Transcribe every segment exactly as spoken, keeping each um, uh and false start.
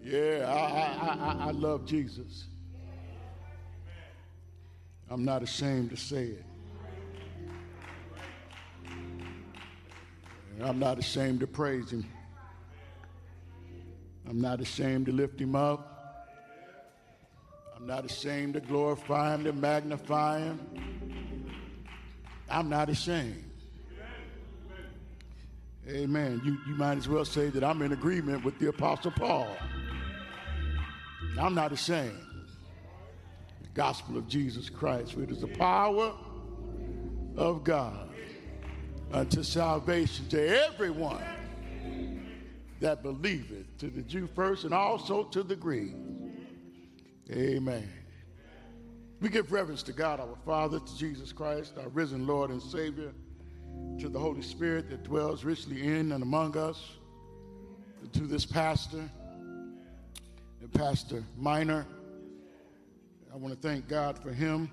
Yeah, I, I, I, I love Jesus. I'm not ashamed to say it. And I'm not ashamed to praise him. I'm not ashamed to lift him up. I'm not ashamed to glorify him, to magnify him. I'm not ashamed. Amen. You, you might as well say that I'm in agreement with the Apostle Paul. I'm not ashamed. The gospel of Jesus Christ, which is the power of God unto salvation to everyone that believeth, to the Jew first and also to the Greek. Amen. We give reverence to God our Father, to Jesus Christ, our risen Lord and Savior, to the Holy Spirit that dwells richly in and among us, and to this pastor and Pastor Minor. I want to thank God for him.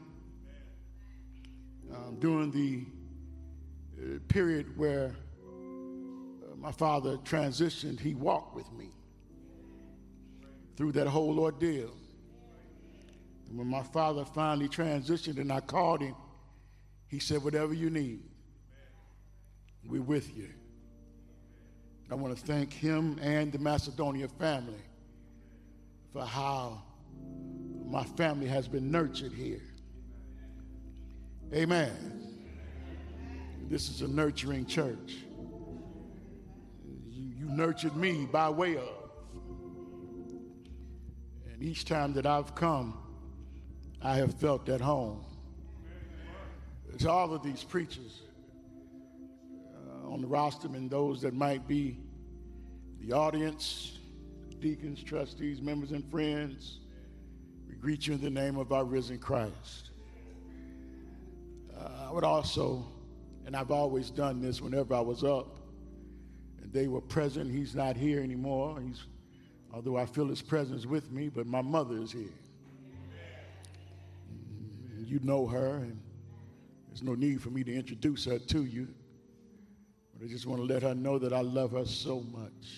Um, during the uh, period where uh, my father transitioned, he walked with me through that whole ordeal. And when my father finally transitioned and I called him, he said, whatever you need, we're with you. I want to thank him and the Macedonia family for how my family has been nurtured here. Amen. This is a nurturing church. You, you nurtured me by way of. And each time that I've come, I have felt at home. It's all of these preachers uh, on the roster and those that might be the audience, deacons, trustees, members, and friends. We greet you in the name of our risen Christ. Uh, I would also, and I've always done this whenever I was up, and they were present. He's not here anymore. He's, although I feel his presence with me, but my mother is here. And you know her, and there's no need for me to introduce her to you. But I just want to let her know that I love her so much.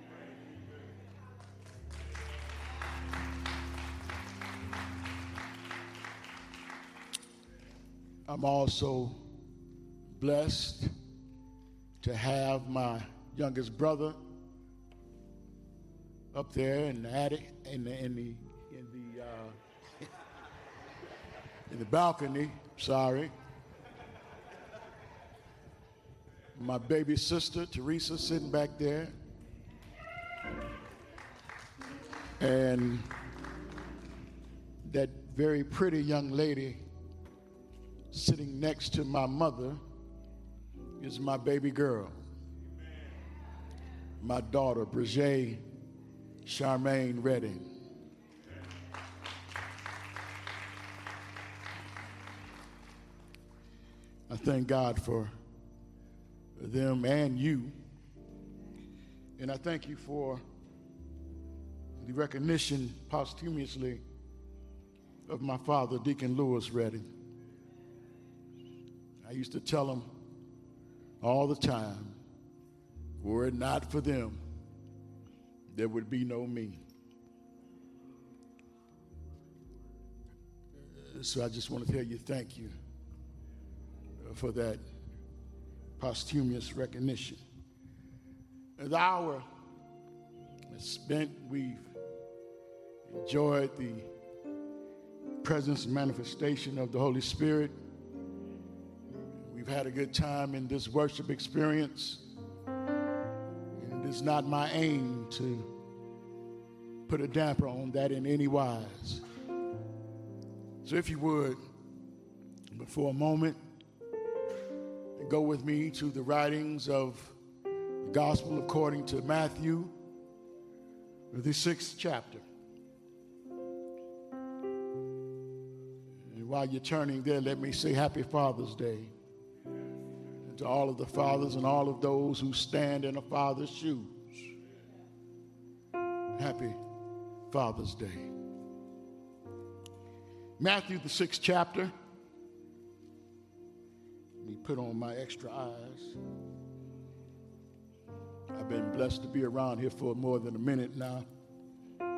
I'm also blessed to have my youngest brother up there in the attic, in the in the in the uh, in the balcony. Sorry, my baby sister Teresa sitting back there, and that very pretty young lady sitting next to my mother is my baby girl, my daughter, Brigée Charmaine Redding. I thank God for them and you, and I thank you for the recognition posthumously of my father, Deacon Lewis Redding. I used to tell them all the time, were it not for them, there would be no me. So I just want to tell you thank you for that posthumous recognition. The hour is spent, we've enjoyed the presence and manifestation of the Holy Spirit. We've had a good time in this worship experience. And it is not my aim to put a damper on that in any wise. So if you would, but for a moment, go with me to the writings of the Gospel according to Matthew, the sixth chapter. And while you're turning there, let me say Happy Father's Day. To all of the fathers and all of those who stand in a father's shoes. Happy Father's Day. Matthew, the sixth chapter. Let me put on my extra eyes. I've been blessed to be around here for more than a minute now.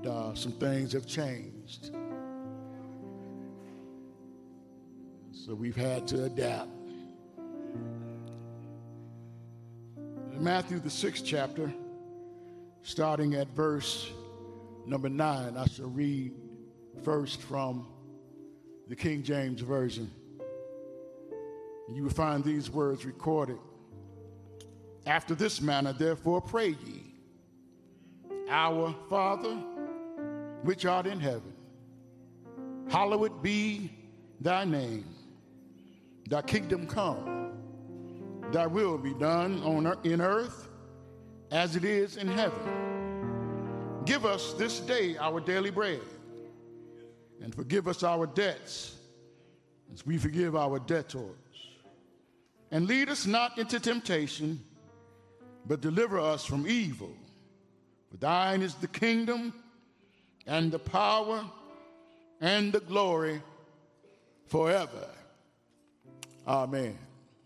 and uh, some things have changed. So we've had to adapt. In Matthew, the sixth chapter, starting at verse number nine, I shall read first from the King James Version. You will find these words recorded. After this manner, therefore, pray ye, Our Father, which art in heaven, hallowed be thy name. Thy kingdom come, thy will be done on earth, in earth as it is in heaven. Give us this day our daily bread, and forgive us our debts as we forgive our debtors. And lead us not into temptation, but deliver us from evil. For thine is the kingdom and the power and the glory forever. Amen.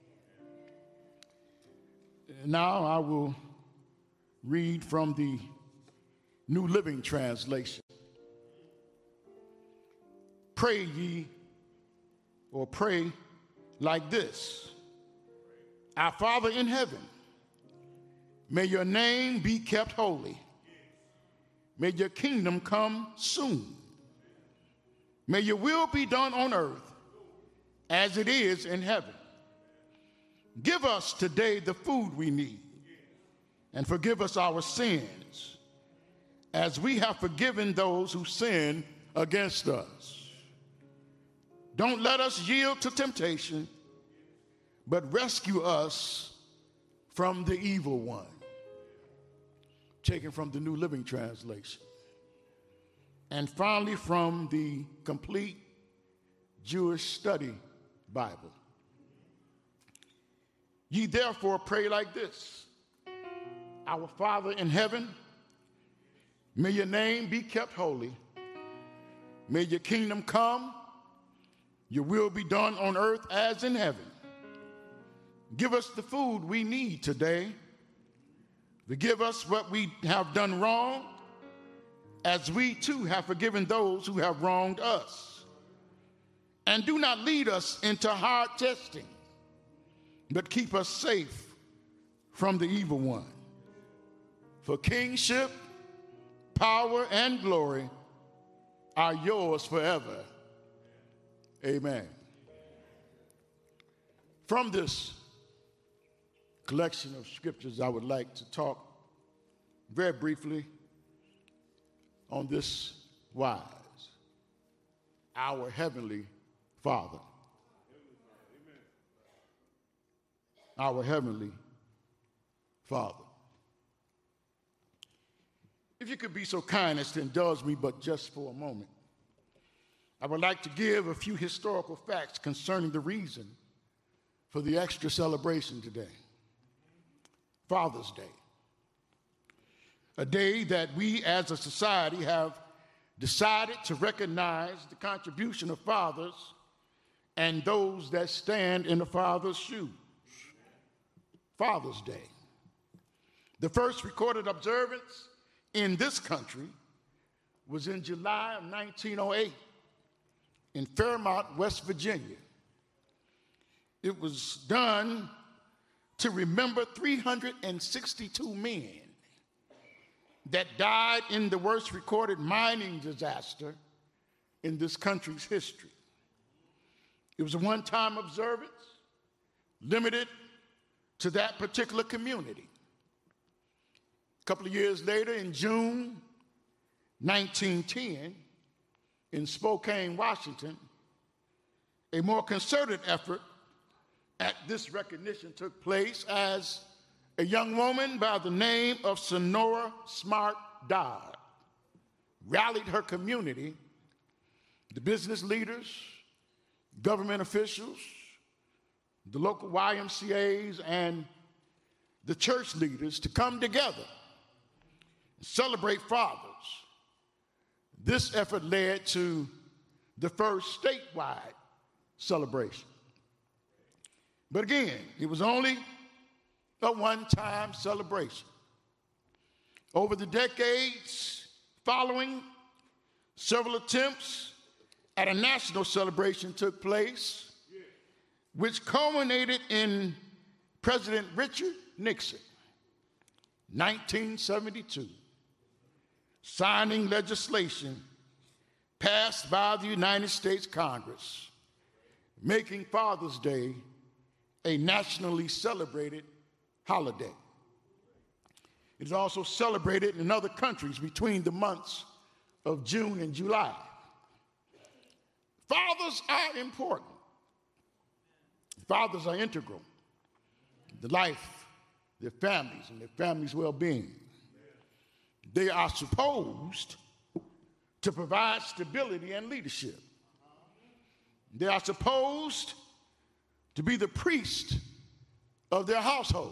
Now I will read from the New Living Translation. Pray ye, or pray like this. Our Father in heaven, may your name be kept holy. May your kingdom come soon. May your will be done on earth as it is in heaven. Give us today the food we need, and forgive us our sins, as we have forgiven those who sin against us. Don't let us yield to temptation, but rescue us from the evil one. Taken from the New Living Translation. And finally from the Complete Jewish Study Bible. Ye therefore pray like this. Our Father in heaven, may your name be kept holy. May your kingdom come. Your will be done on earth as in heaven. Give us the food we need today. Forgive us what we have done wrong, as we too have forgiven those who have wronged us. And do not lead us into hard testing, but keep us safe from the evil one. For kingship, power, and glory are yours forever. Amen. From this collection of scriptures, I would like to talk very briefly on this wise. Our Heavenly Father. Our Heavenly Father. If you could be so kind as to indulge me but just for a moment, I would like to give a few historical facts concerning the reason for the extra celebration today. Father's Day. A day that we as a society have decided to recognize the contribution of fathers and those that stand in the father's shoes. Father's Day. The first recorded observance in this country was in July of nineteen oh eight in Fairmont, West Virginia. It was done to remember three hundred sixty-two men that died in the worst recorded mining disaster in this country's history. It was a one-time observance limited to that particular community. A couple of years later, in June nineteen ten, in Spokane, Washington, a more concerted effort at this recognition took place as a young woman by the name of Sonora Smart Dodd rallied her community, the business leaders, government officials, the local Y M C As, and the church leaders to come together and celebrate fathers. This effort led to the first statewide celebration. But again, it was only a one-time celebration. Over the decades, following, several attempts at a national celebration took place, which culminated in President Richard Nixon, nineteen seventy-two, signing legislation passed by the United States Congress, making Father's Day a nationally celebrated holiday. It is also celebrated in other countries between the months of June and July. Fathers are important. Fathers are integral to life, their families, and their families' well-being. They are supposed to provide stability and leadership. They are supposed to be the priest of their household.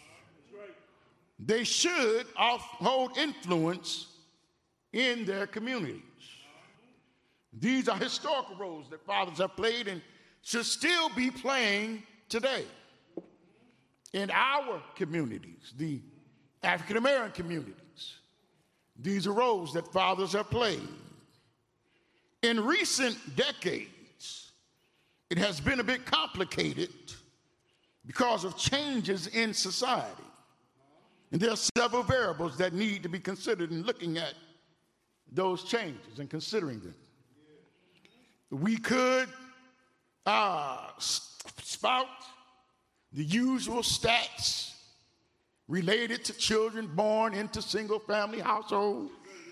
They should hold influence in their communities. These are historical roles that fathers have played and should still be playing today. In our communities, the African American communities, these are roles that fathers have played. In recent decades, it has been a bit complicated because of changes in society. And there are several variables that need to be considered in looking at those changes and considering them. We could uh, spout the usual stats related to children born into single-family households.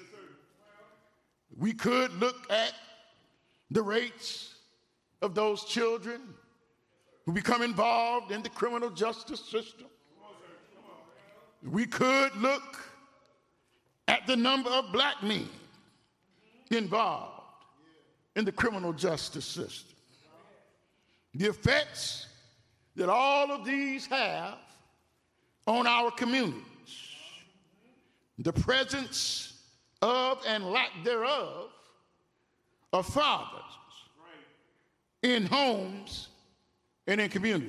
We could look at the rates of those children who become involved in the criminal justice system. We could look at the number of black men involved in the criminal justice system. The effects that all of these have on our communities. The presence of and lack thereof of fathers in homes and in communities.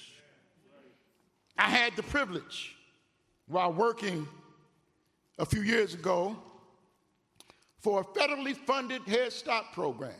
I had the privilege while working a few years ago for a federally funded Head Start program.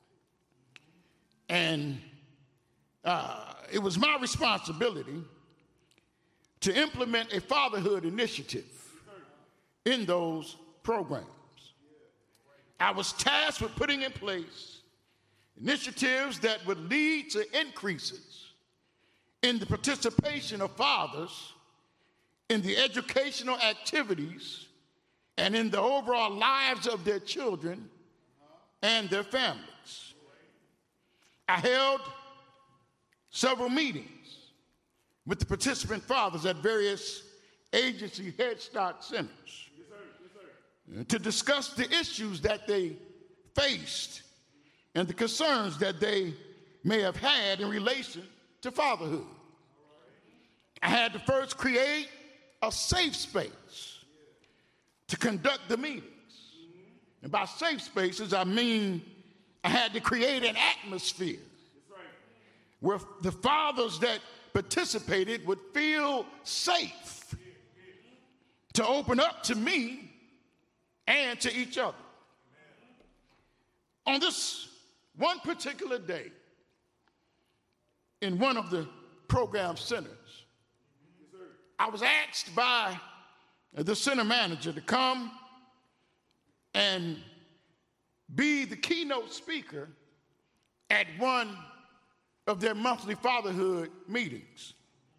And uh, it was my responsibility to implement a fatherhood initiative in those programs. I was tasked with putting in place initiatives that would lead to increases in the participation of fathers in the educational activities and in the overall lives of their children and their families. I held several meetings with the participant fathers at various agency Head Start centers yes, sir. Yes, sir. to discuss the issues that they faced and the concerns that they may have had in relation to fatherhood. I had to first create a safe space to conduct the meetings. And by safe spaces, I mean I had to create an atmosphere where the fathers that participated would feel safe to open up to me and to each other. On this one particular day, in one of the program centers, I was asked by the center manager to come and be the keynote speaker at one of their monthly fatherhood meetings.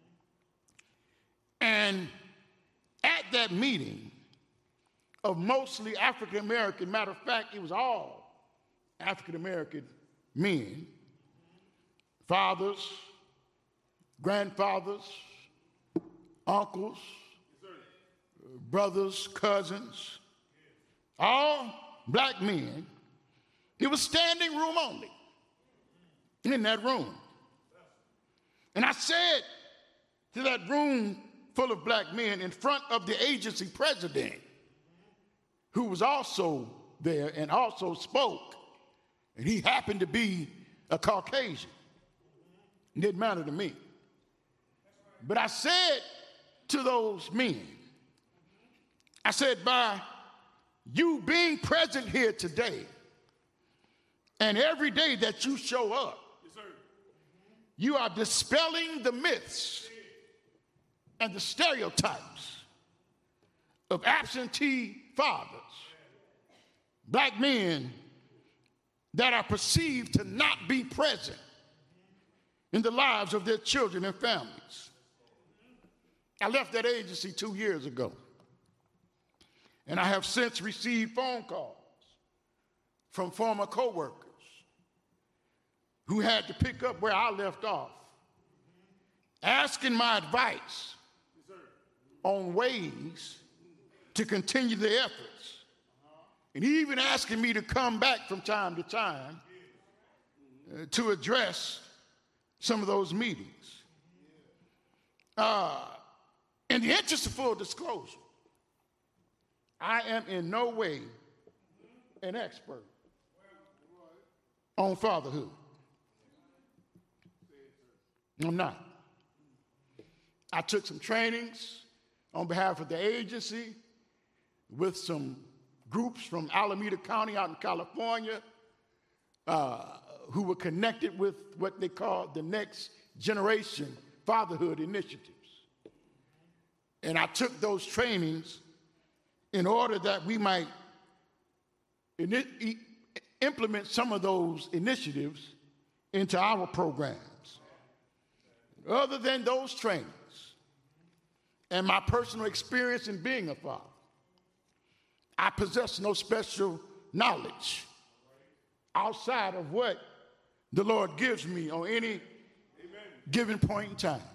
And at that meeting of mostly African American, matter of fact, it was all African American men, fathers, grandfathers, uncles, brothers, cousins, all black men. It was standing room only in that room. And I said to that room full of black men in front of the agency president, who was also there and also spoke, and he happened to be a Caucasian. It didn't matter to me. But I said to those men, I said, by you being present here today and every day that you show up, yes, sir, you are dispelling the myths and the stereotypes of absentee fathers, black men that are perceived to not be present in the lives of their children and families. I left that agency two years ago, and I have since received phone calls from former coworkers who had to pick up where I left off, asking my advice on ways to continue the efforts, and even asking me to come back from time to time uh, to address some of those meetings. Uh, in the interest of full disclosure, I am in no way an expert on fatherhood. I'm not. I took some trainings on behalf of the agency with some groups from Alameda County out in California uh, who were connected with what they call the Next Generation Fatherhood Initiatives. And I took those trainings in order that we might in- implement some of those initiatives into our programs. Other than those trainings and my personal experience in being a father, I possess no special knowledge outside of what the Lord gives me on any Amen. Given point in time.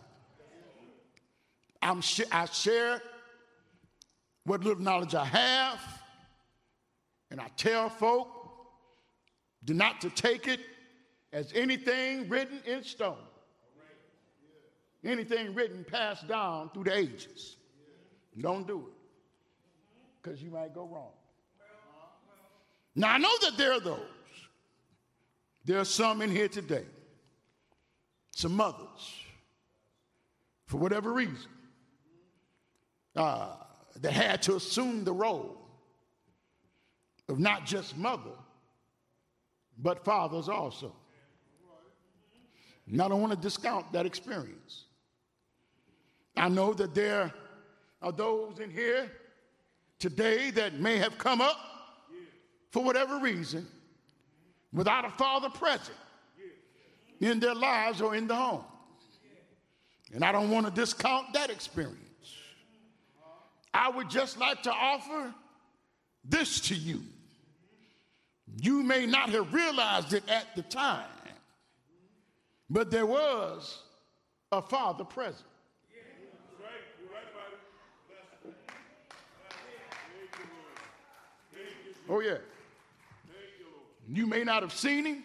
I'm sh- I share what little knowledge I have, and I tell folk, do not to take it as anything written in stone, anything written passed down through the ages. Don't do it, because you might go wrong. Now, I know that there are those, there are some in here today, some mothers, for whatever reason, uh, that had to assume the role of not just mother, but fathers also. And I don't want to discount that experience. I know that there are those in here today that may have come up for whatever reason without a father present in their lives or in the home. And I don't want to discount that experience. I would just like to offer this to you. You may not have realized it at the time, but there was a father present. Oh, yeah. You may not have seen him.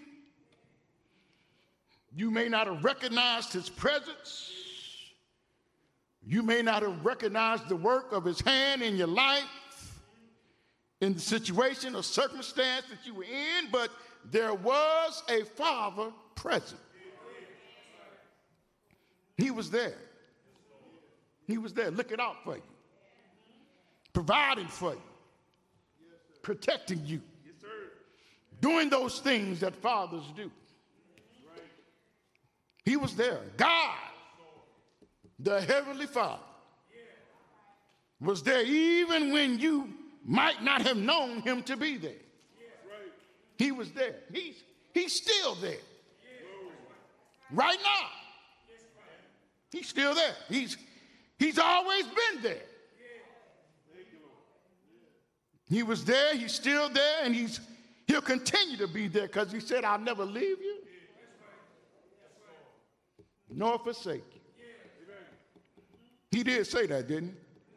You may not have recognized his presence. You may not have recognized the work of his hand in your life, in the situation or circumstance that you were in, but there was a father present. He was there. He was there looking out for you, providing for you, protecting you, doing those things that fathers do. He was there. God, the Heavenly Father, was there even when you might not have known him to be there. He was there. He's, he's still there. Right now. He's still there. He's, he's always been there. He was there, he's still there, and he's, he'll continue to be there because he said, I'll never leave you nor forsake you. He did say that, didn't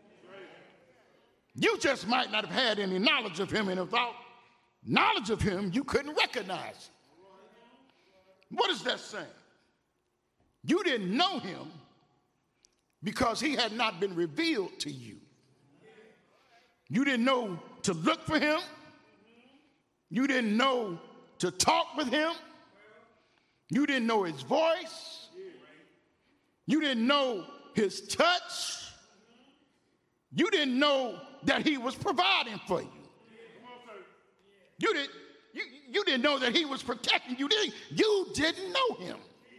he? You just might not have had any knowledge of him, and without knowledge of him, you couldn't recognize him. What is that saying? You didn't know him because he had not been revealed to you. You didn't know to look for him. You didn't know to talk with him. You didn't know his voice. You didn't know his touch. You didn't know that he was providing for you. You didn't, you, you didn't know that he was protecting you. Did you didn't know him.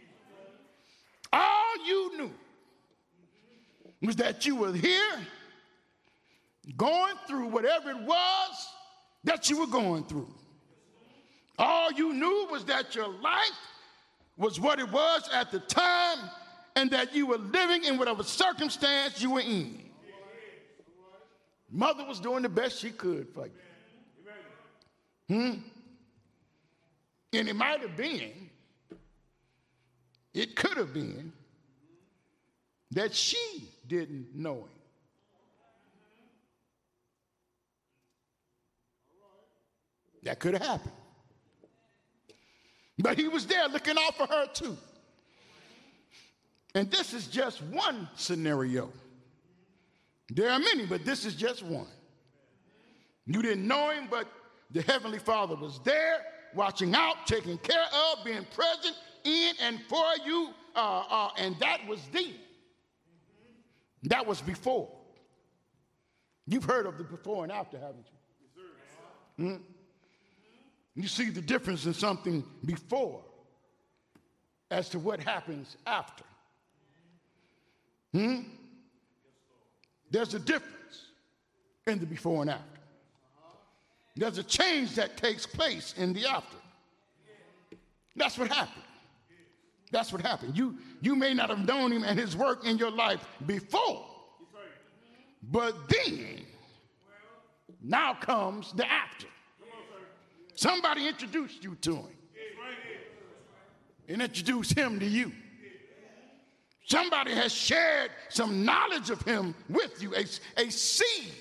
All you knew was that you were here going through whatever it was that you were going through. All you knew was that your life was what it was at the time and that you were living in whatever circumstance you were in. Mother was doing the best she could for you. Hmm? And it might have been, it could have been, that she didn't know him. That could have happened. But he was there looking out for her too. And this is just one scenario. There are many, but this is just one. You didn't know him, but the Heavenly Father was there, watching out, taking care of, being present in and for you, uh, uh, and that was then. That was before. You've heard of the before and after, haven't you? Mm-hmm. You see the difference in something before as to what happens after. Hmm? There's a difference in the before and after. There's a change that takes place in the after. That's what happened. That's what happened. You, you may not have known him and his work in your life before, but then, now comes the after. Somebody introduced you to him and introduced him to you. Somebody has shared some knowledge of him with you, a, a seed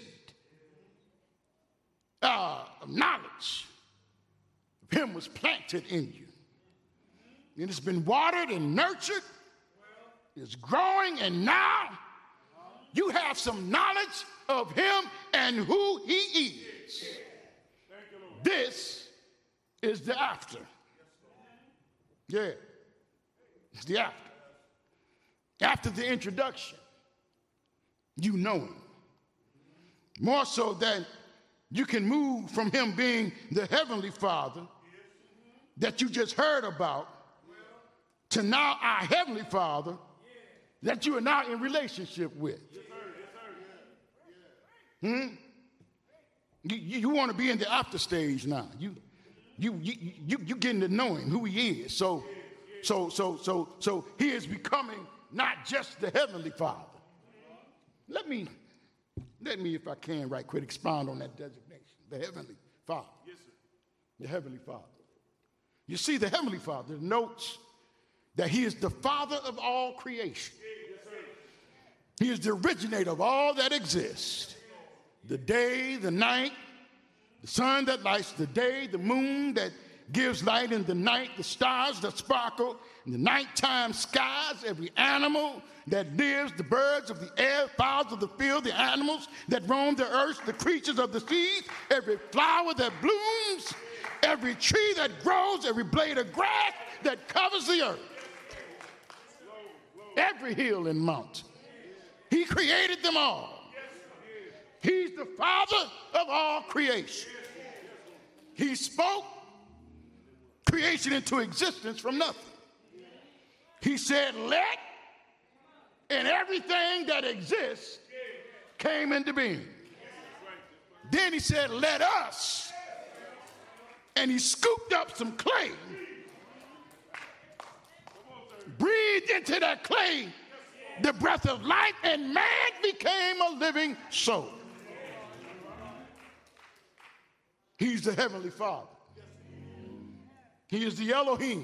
uh, of knowledge of him was planted in you. And it's been watered and nurtured. It's growing, and now you have some knowledge of him and who he is. This is the after. Yeah, it's the after. After the introduction, you know him. More so than you can move from him being the Heavenly Father that you just heard about to now our Heavenly Father that you are now in relationship with. Hmm? You, you, you want to be in the after stage now. You, you, you, you, you getting to know him, who he is. So, so, so, so, so he is becoming not just the Heavenly Father. Let me, let me, if I can, right quick, expound on that designation. The Heavenly Father. Yes, sir. The Heavenly Father. You see, the Heavenly Father notes that he is the Father of all creation. Yes, sir. He is the originator of all that exists. The day, the night, the sun that lights the day, the moon that gives light in the night, the stars that sparkle in the nighttime skies, every animal that lives, the birds of the air, fowls of the field, the animals that roam the earth, the creatures of the seas, every flower that blooms, every tree that grows, every blade of grass that covers the earth, every hill and mountain. He created them all. He's the Father of all creation. He spoke creation into existence from nothing. He said, let, and everything that exists came into being. Then he said, let us. And he scooped up some clay, breathed into that clay the breath of life, and man became a living soul. He's the Heavenly Father. He is the Elohim.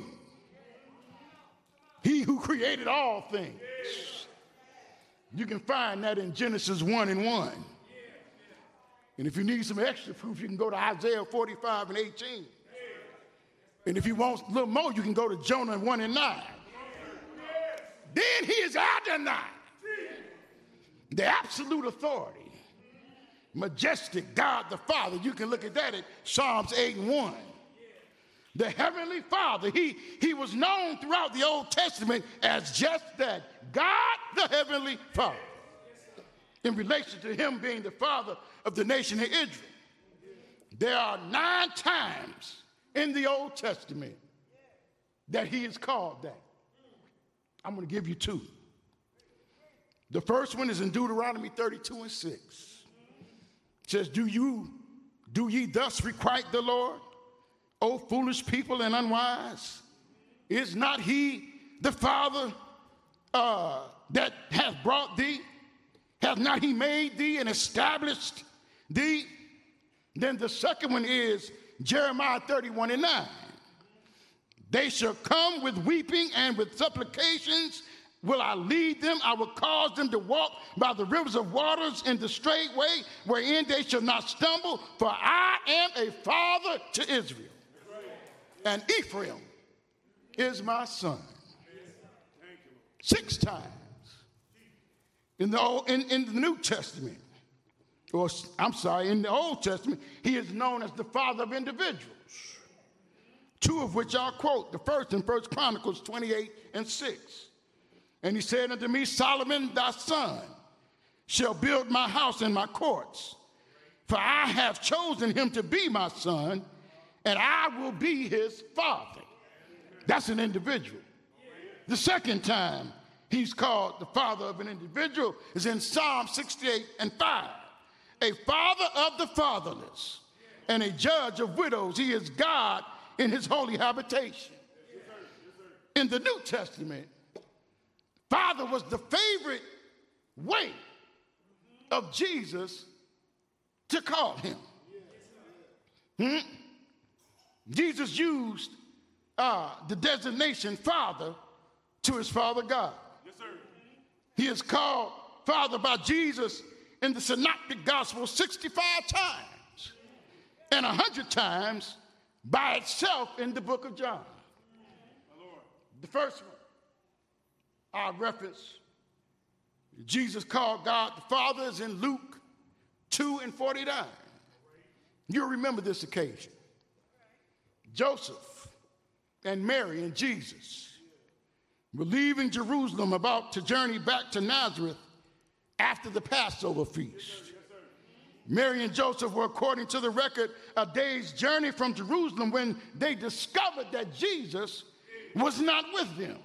He who created all things. You can find that in Genesis one and one. And if you need some extra proof, you can go to Isaiah forty-five and eighteen. And if you want a little more, you can go to Jonah one and nine. Then he is Adonai, the absolute authority, majestic God the Father. You can look at that at Psalms eight and one. The Heavenly Father, he, he was known throughout the Old Testament as just that, God the Heavenly Father, in relation to him being the father of the nation of Israel. There are nine times in the Old Testament that he is called that. I'm going to give you two. The first one is in Deuteronomy thirty-two and six. It says, do you, do ye thus requite the Lord, O foolish people and unwise? Is not he the Father uh, that hath brought thee? Hath not he made thee and established thee? Then the second one is Jeremiah thirty-one and nine. They shall come with weeping and with supplications will I lead them. I will cause them to walk by the rivers of waters in the straight way, wherein they shall not stumble. For I am a father to Israel, and Ephraim is my son. Six times in the Old, in, in the New Testament, or I'm sorry, in the Old Testament, he is known as the father of individuals. Two of which I'll quote. The first in First Chronicles twenty-eight and six. And he said unto me, Solomon, thy son, shall build my house and my courts. For I have chosen him to be my son, and I will be his father. That's an individual. The second time he's called the father of an individual is in Psalm sixty-eight and five. A father of the fatherless and a judge of widows. He is God in his holy habitation. In the New Testament, father was the favorite way of Jesus to call him. Hmm? Jesus used uh, the designation father to his father God. Yes, sir. He is called father by Jesus in the Synoptic Gospel sixty-five times and one hundred times by itself in the book of John. The first one, our reference, Jesus called God the Father, is in Luke two and forty-nine. You'll remember this occasion. Joseph and Mary and Jesus were leaving Jerusalem, about to journey back to Nazareth after the Passover feast. Mary and Joseph were, according to the record, a day's journey from Jerusalem when they discovered that Jesus was not with them.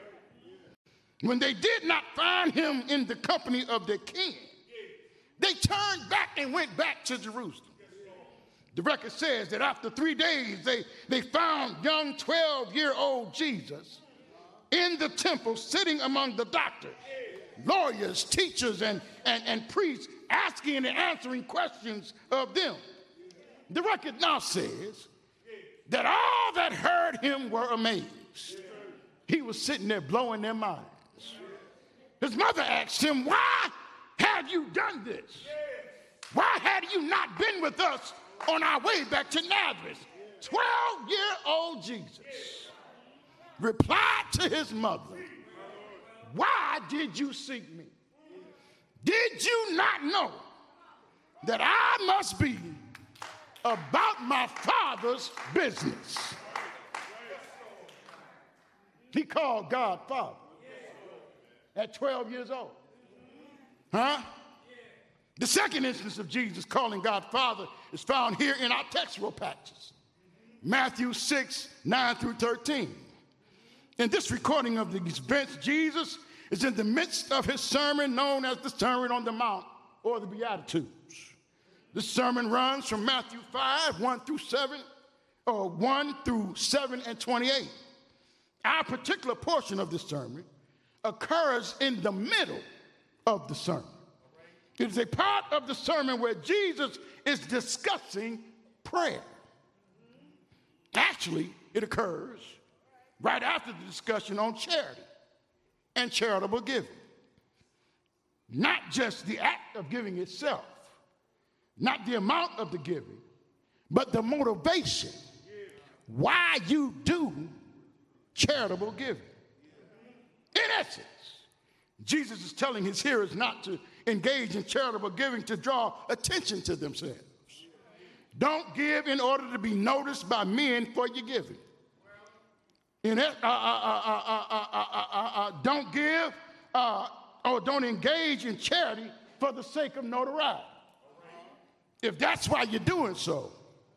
When they did not find him in the company of their king, they turned back and went back to Jerusalem. The record says that after three days, they, they found young twelve-year-old Jesus in the temple sitting among the doctors, lawyers, teachers, and, and, and priests, asking and answering questions of them. The record now says that all that heard him were amazed. He was sitting there blowing their minds. His mother asked him, why have you done this? Why had you not been with us on our way back to Nazareth? twelve-year-old Jesus replied to his mother, why did you seek me? Did you not know that I must be about my Father's business? He called God Father at twelve years old. Huh? The second instance of Jesus calling God Father is found here in our textual passages. Matthew six, nine through thirteen. In this recording of the events, Jesus is in the midst of his sermon known as the Sermon on the Mount or the Beatitudes. The sermon runs from Matthew five, one through seven, or one through seven and twenty-eight. Our particular portion of this sermon occurs in the middle of the sermon. It is a part of the sermon where Jesus is discussing prayer. Actually, it occurs right after the discussion on charity and charitable giving. Not just the act of giving itself, not the amount of the giving, but the motivation why you do charitable giving. In essence, Jesus is telling his hearers not to engage in charitable giving to draw attention to themselves. Don't give in order to be noticed by men for your giving. In it, uh, uh, uh, uh, uh, uh, uh, uh, don't give uh, or don't engage in charity for the sake of notoriety. If that's why you're doing so,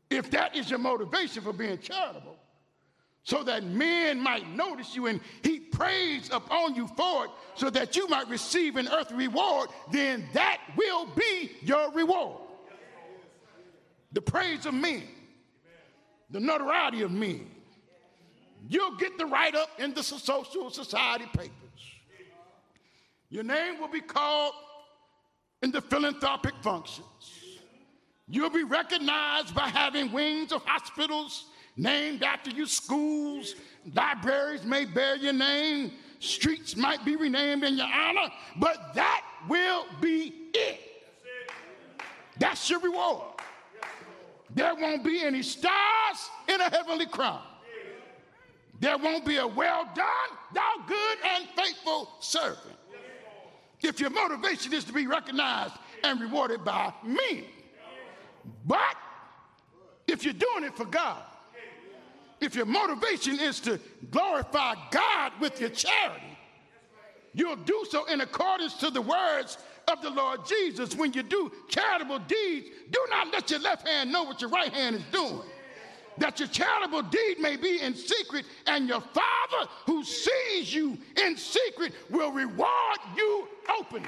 if that is your motivation for being charitable, so that men might notice you and heap praise upon you for it, so that you might receive an earthly reward, then that will be your reward. The praise of men, the notoriety of men. You'll get the write-up in the social society papers. Your name will be called in the philanthropic functions. You'll be recognized by having wings of hospitals named after you, schools, libraries may bear your name, streets might be renamed in your honor, but that will be it. That's your reward. There won't be any stars in a heavenly crown. There won't be a well done, thou good and faithful servant. If your motivation is to be recognized and rewarded by men. But if you're doing it for God, if your motivation is to glorify God with your charity, you'll do so in accordance to the words of the Lord Jesus. When you do charitable deeds, do not let your left hand know what your right hand is doing, that your charitable deed may be in secret, and your Father who sees you in secret will reward you openly.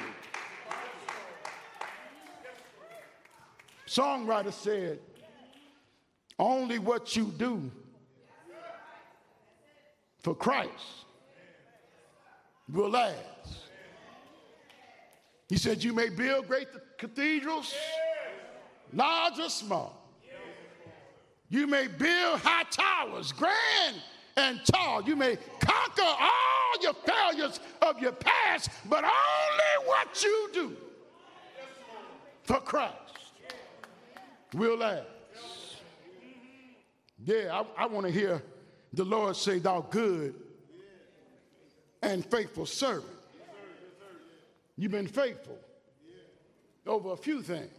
Songwriter said, only what you do for Christ will last. He said, you may build great cathedrals, large or small. You may build high towers, grand and tall. You may conquer all your failures of your past, but only what you do for Christ will last. Yeah, I, I want to hear the Lord say, thou good and faithful servant. You've been faithful over a few things.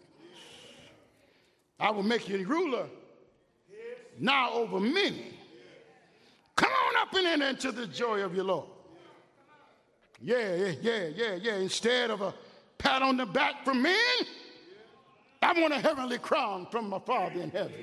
I will make you ruler now over many. Come on up and enter into the joy of your Lord. Yeah, yeah, yeah, yeah, yeah. Instead of a pat on the back from men, I want a heavenly crown from my Father in heaven.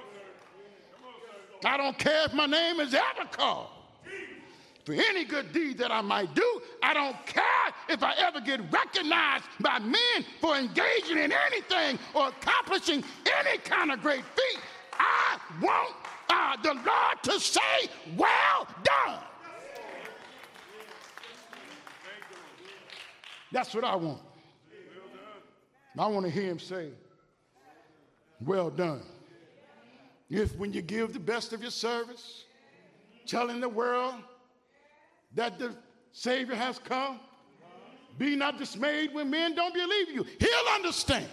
I don't care if my name is ever called. For any good deed that I might do, I don't care if I ever get recognized by men for engaging in anything or accomplishing any kind of great feat. I want uh, the Lord to say, well done. That's what I want. I want to hear him say, well done. If when you give the best of your service, telling the world that the Savior has come, be not dismayed when men don't believe you. He'll understand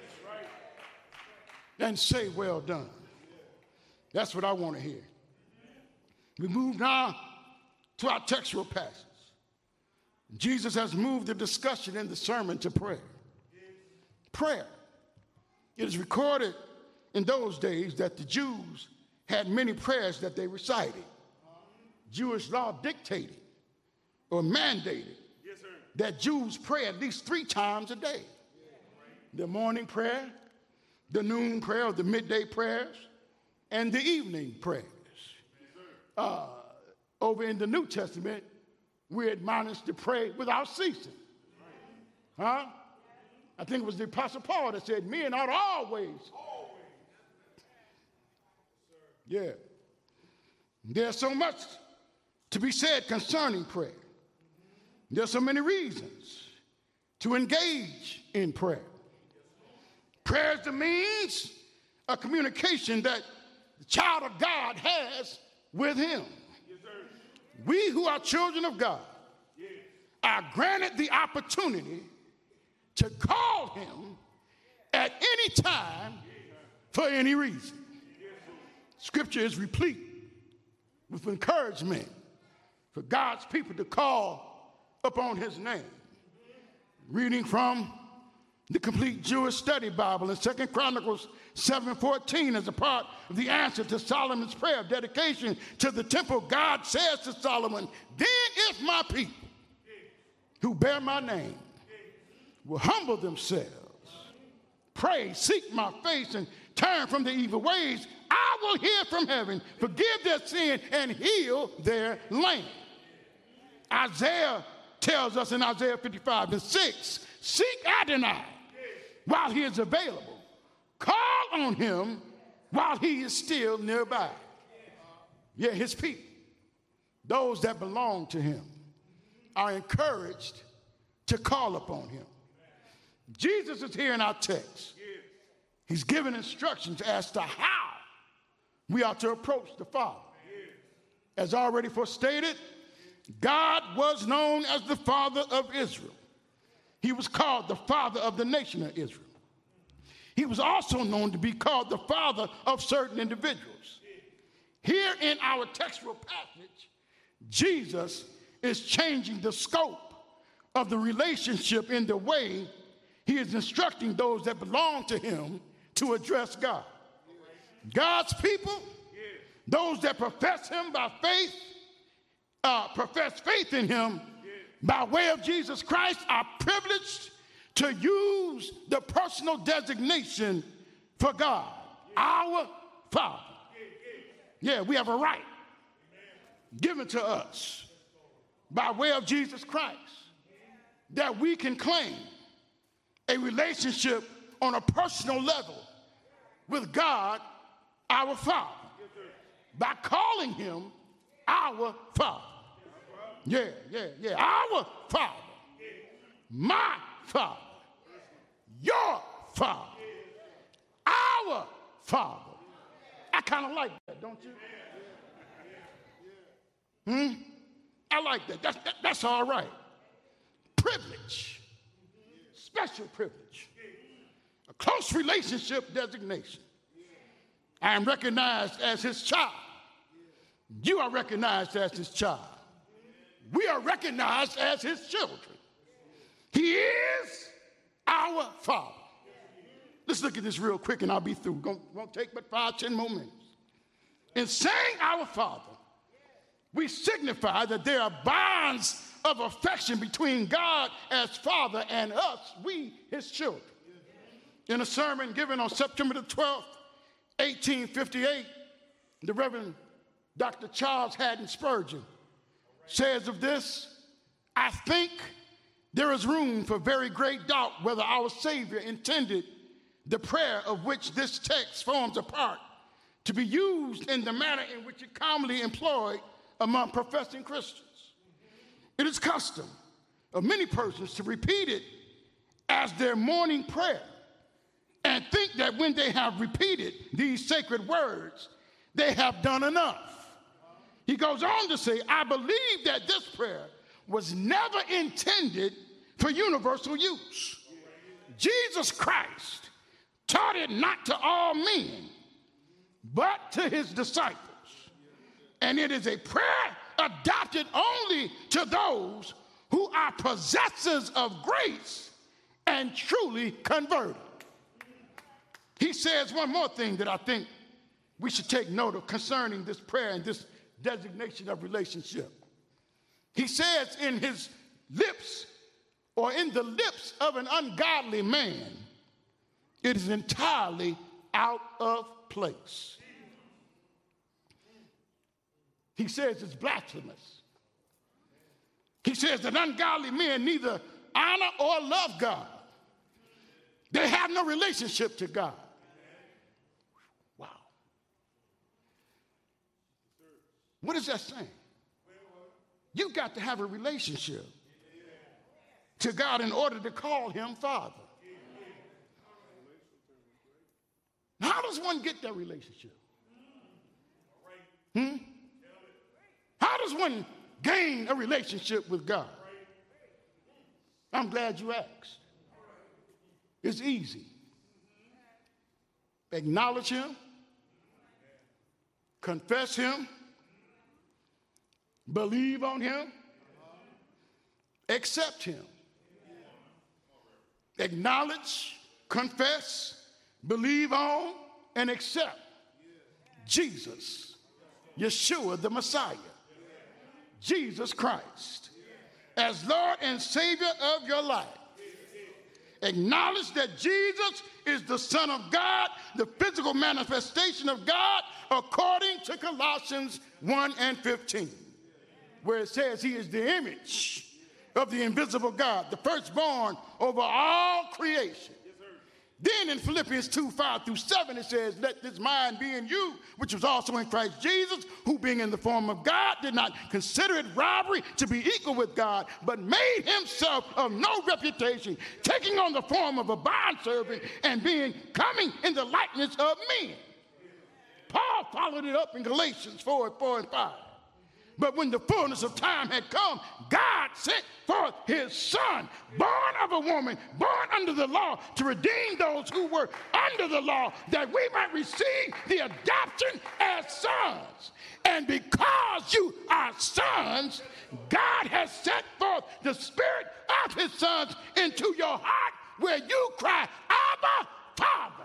and say, well done. That's what I want to hear. We move now to our textual passage. Jesus has moved the discussion in the sermon to prayer. Prayer. It is recorded in those days that the Jews had many prayers that they recited. Jewish law dictated or mandated yes, that Jews pray at least three times a day. The morning prayer, the noon prayer, or the midday prayers, and the evening prayers. Uh, over in the New Testament, we're admonished to pray without ceasing. Huh? I think it was the Apostle Paul that said, men ought always. Yeah. There's so much to be said concerning prayer. There's so many reasons to engage in prayer. Prayer is the means of communication that the child of God has with him. We who are children of God are granted the opportunity to call him at any time for any reason. Scripture is replete with encouragement for God's people to call upon his name. Reading from the Complete Jewish Study Bible in Second Chronicles seven fourteen as a part of the answer to Solomon's prayer of dedication to the temple, God says to Solomon, then if my people who bear my name will humble themselves, pray, seek my face, and turn from the evil ways, I will hear from heaven, forgive their sin, and heal their land. Isaiah tells us in Isaiah fifty-five and six, seek Adonai while he is available. Call on him while he is still nearby. Yeah, his people, those that belong to him, are encouraged to call upon him. Jesus is here in our text. He's giving instructions as to how we are to approach the Father. As already forestated, God was known as the Father of Israel. He was called the Father of the nation of Israel. He was also known to be called the Father of certain individuals. Here in our textual passage, Jesus is changing the scope of the relationship in the way he is instructing those that belong to him to address God. God's people, those that profess him by faith, uh, profess faith in him by way of Jesus Christ, are privileged to use the personal designation for God, our Father. Yeah, we have a right given to us by way of Jesus Christ that we can claim a relationship on a personal level with God, our Father, by calling him our Father. Yeah, yeah, yeah. Our Father, my Father, your Father, our Father. I kind of like that, don't you? Hmm? I like that. That's, that. That's all right. Privilege, special privilege, a close relationship designation. I am recognized as his child. You are recognized as his child. We are recognized as his children. He is our Father. Let's look at this real quick and I'll be through. It won't take but five, ten more minutes. In saying our Father, we signify that there are bonds of affection between God as Father and us, we, his children. In a sermon given on September the twelfth, eighteen fifty-eight, the Reverend Doctor Charles Haddon Spurgeon says of this, I think there is room for very great doubt whether our Savior intended the prayer of which this text forms a part to be used in the manner in which it commonly employed among professing Christians. It is custom of many persons to repeat it as their morning prayer and think that when they have repeated these sacred words, they have done enough. He goes on to say, I believe that this prayer was never intended for universal use. Jesus Christ taught it not to all men, but to his disciples. And it is a prayer adopted only to those who are possessors of grace and truly converted. He says one more thing that I think we should take note of concerning this prayer and this designation of relationship. He says in his lips, or in the lips of an ungodly man, it is entirely out of place. He says it's blasphemous. He says that ungodly men neither honor or love God. They have no relationship to God. Wow. What is that saying? You've got to have a relationship to God in order to call him Father. Now, how does one get that relationship? Hmm? How does one gain a relationship with God? I'm glad you asked. It's easy. Acknowledge him, confess him, believe on him, accept him. Acknowledge, confess, believe on, and accept Jesus, Yeshua the Messiah, Jesus Christ, as Lord and Savior of your life. Acknowledge that Jesus is the Son of God, the physical manifestation of God, according to Colossians one and fifteen, where it says he is the image of the invisible God, the firstborn over all creation. Then in Philippians two, five through seven, it says, let this mind be in you, which was also in Christ Jesus, who being in the form of God, did not consider it robbery to be equal with God, but made himself of no reputation, taking on the form of a bondservant and being coming in the likeness of men. Paul followed it up in Galatians four, four and five. But when the fullness of time had come, God sent forth his Son, born of a woman, born under the law, to redeem those who were under the law, that we might receive the adoption as sons. And because you are sons, God has sent forth the Spirit of his sons into your heart, where you cry, Abba, Father.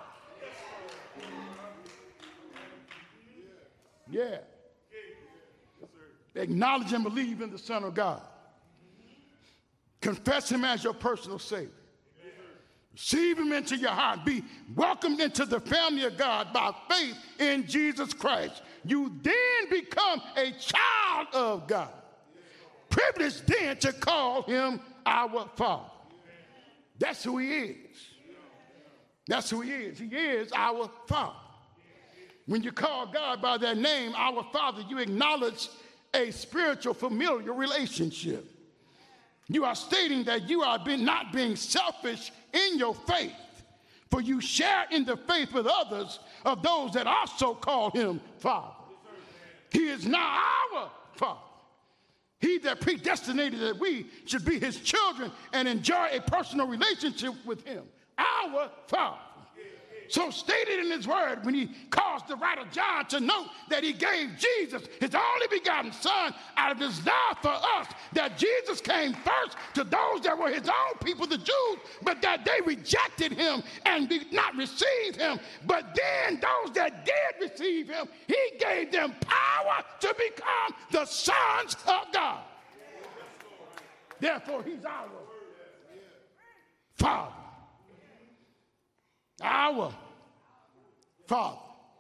Yeah. Acknowledge and believe in the Son of God. Confess him as your personal Savior. Receive him into your heart. Be welcomed into the family of God by faith in Jesus Christ. You then become a child of God. Privileged then to call him our Father. That's who he is. That's who he is. He is our Father. When you call God by that name, our Father, you acknowledge a spiritual familial relationship. You are stating that you are been not being selfish in your faith, for you share in the faith with others of those that also call him Father. He is now our Father. He that predestinated that we should be his children and enjoy a personal relationship with him. Our Father. So stated in his word, when he caused the writer John to note that he gave Jesus, his only begotten Son, out of his love for us, that Jesus came first to those that were his own people, the Jews, but that they rejected him and did not receive him. But then those that did receive him, he gave them power to become the sons of God. Therefore, he's our Father. Our Father,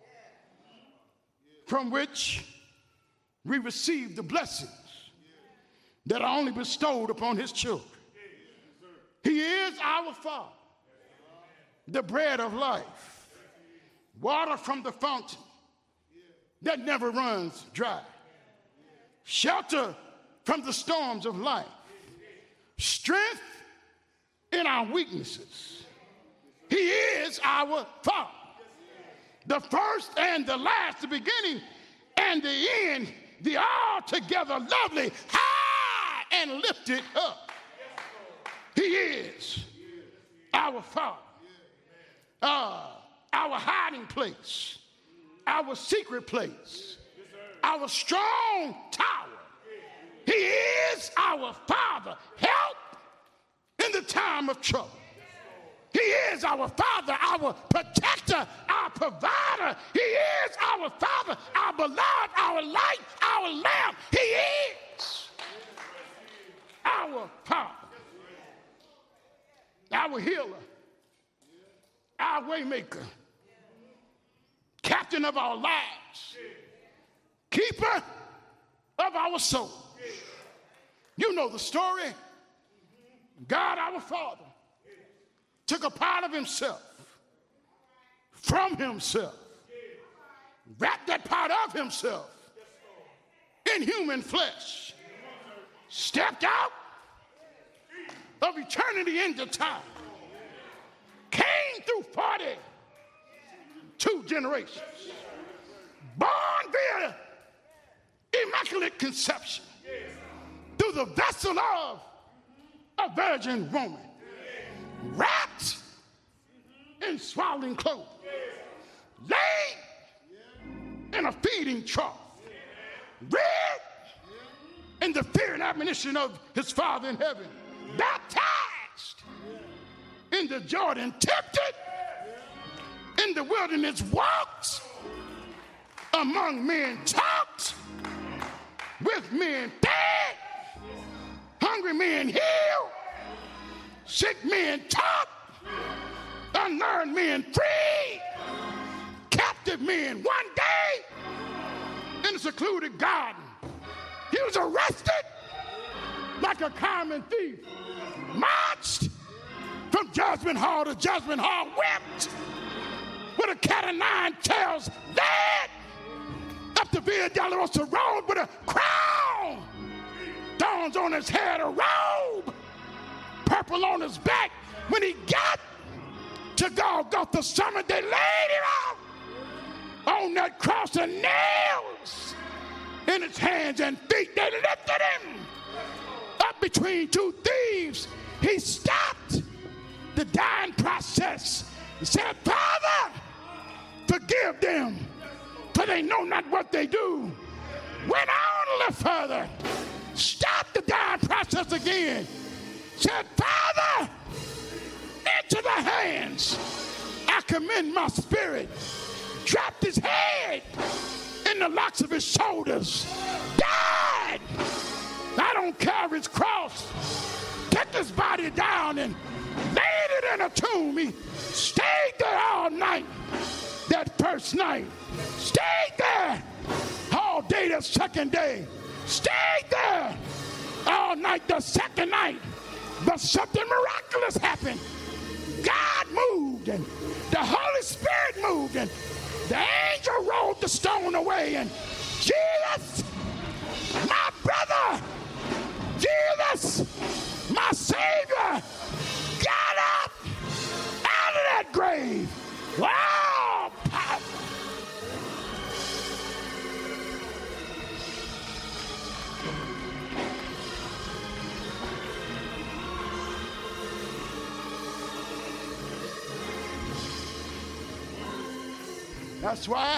from which we receive the blessings that are only bestowed upon his children. He is our Father, the bread of life, water from the fountain that never runs dry, shelter from the storms of life, strength in our weaknesses. He is our Father, the first and the last, the beginning and the end, the altogether lovely, high and lifted up. He is our Father, uh, our hiding place, our secret place, our strong tower. He is our Father, help in the time of trouble. He is our Father, our protector, our provider. He is our Father, our beloved, our light, our lamp. He is our Father, our healer, our waymaker, captain of our lives, keeper of our soul. You know the story. God, our Father, took a part of himself from himself, wrapped that part of himself in human flesh, stepped out of eternity into time, came through forty-two generations, born via immaculate conception through the vessel of a virgin woman, wrapped in swaddling clothes, laid in a feeding trough, reared in the fear and admonition of his Father in heaven, baptized in the Jordan, tempted in the wilderness, walked among men, talked with men, fed hungry men, healed sick men, taught unlearned men free, captive men. One day in a secluded garden, he was arrested like a common thief, marched from judgment hall to judgment hall, whipped with a cat of nine tails, led up to Via Dolorosa Road with a crown, thorns on his head, a robe, purple on his back. When he got to Golgotha Summit, they laid him out on that cross, and nails in his hands and feet. They lifted him up between two thieves. He stopped the dying process. He said, Father, forgive them, for they know not what they do. Went on a little further, stopped the dying process again. Said, Father, into the hands I commend my spirit. Dropped his head in the locks of his shoulders. Died. I don't carry his cross. Took his body down and laid it in a tomb. He stayed there all night. That first night. Stayed there all day the second day. Stayed there all night the second night. But something miraculous happened. God moved and the Holy Spirit moved and the angel rolled the stone away, and Jesus, my brother, Jesus, my Savior, got up out of that grave. Wow! That's why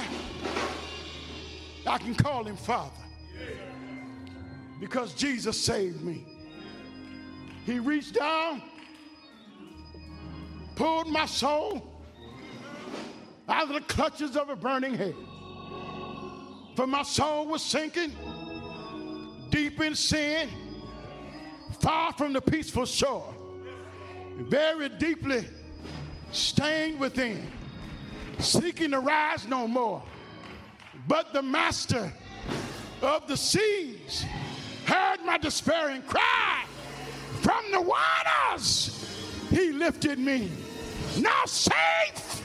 I can call him Father, because Jesus saved me. He reached down, pulled my soul out of the clutches of a burning hell. For my soul was sinking deep in sin, far from the peaceful shore, very deeply stained within, seeking to rise no more. But the master of the seas heard my despairing cry. From the waters he lifted me, now safe.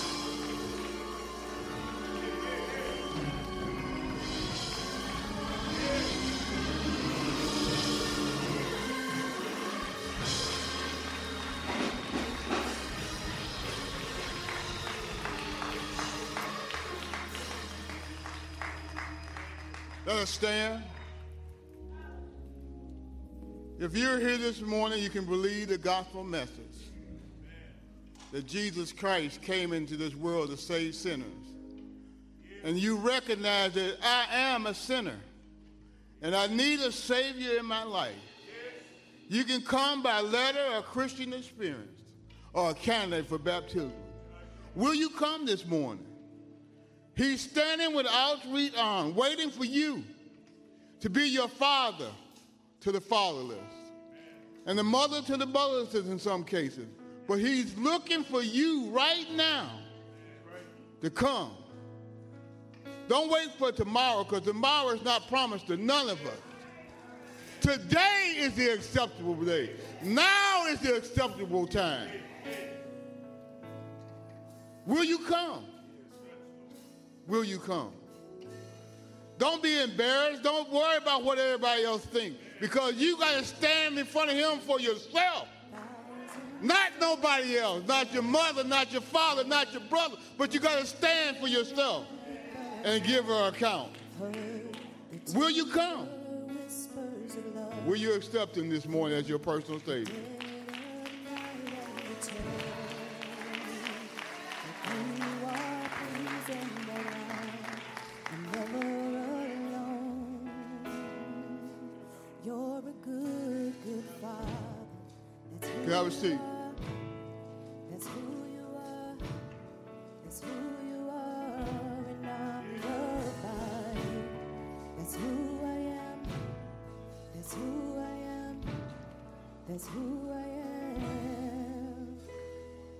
Let us stand. If you're here this morning, you can believe the gospel message that Jesus Christ came into this world to save sinners. And you recognize that I am a sinner and I need a Savior in my life. You can come by letter or Christian experience or a candidate for baptism. Will you come this morning? He's standing with outstretched arms, waiting for you to be your father to the fatherless and the mother to the motherless in some cases. But he's looking for you right now to come. Don't wait for tomorrow, because tomorrow is not promised to none of us. Today is the acceptable day. Now is the acceptable time. Will you come? Will you come? Don't be embarrassed. Don't worry about what everybody else thinks, because you got to stand in front of him for yourself. Not nobody else. Not your mother, not your father, not your brother, but you got to stand for yourself and give her an account. Will you come? Will you accept him this morning as your personal Savior? Can I have a seat? That's who you are. That's who you are, and I'm loved by you. That's who I am. That's who I am. That's who I am.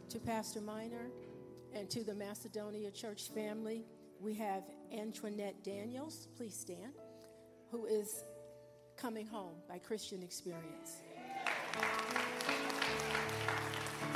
To Pastor Minor and to the Macedonia Church family, we have Antoinette Daniels, please stand, who is coming home by Christian Experience.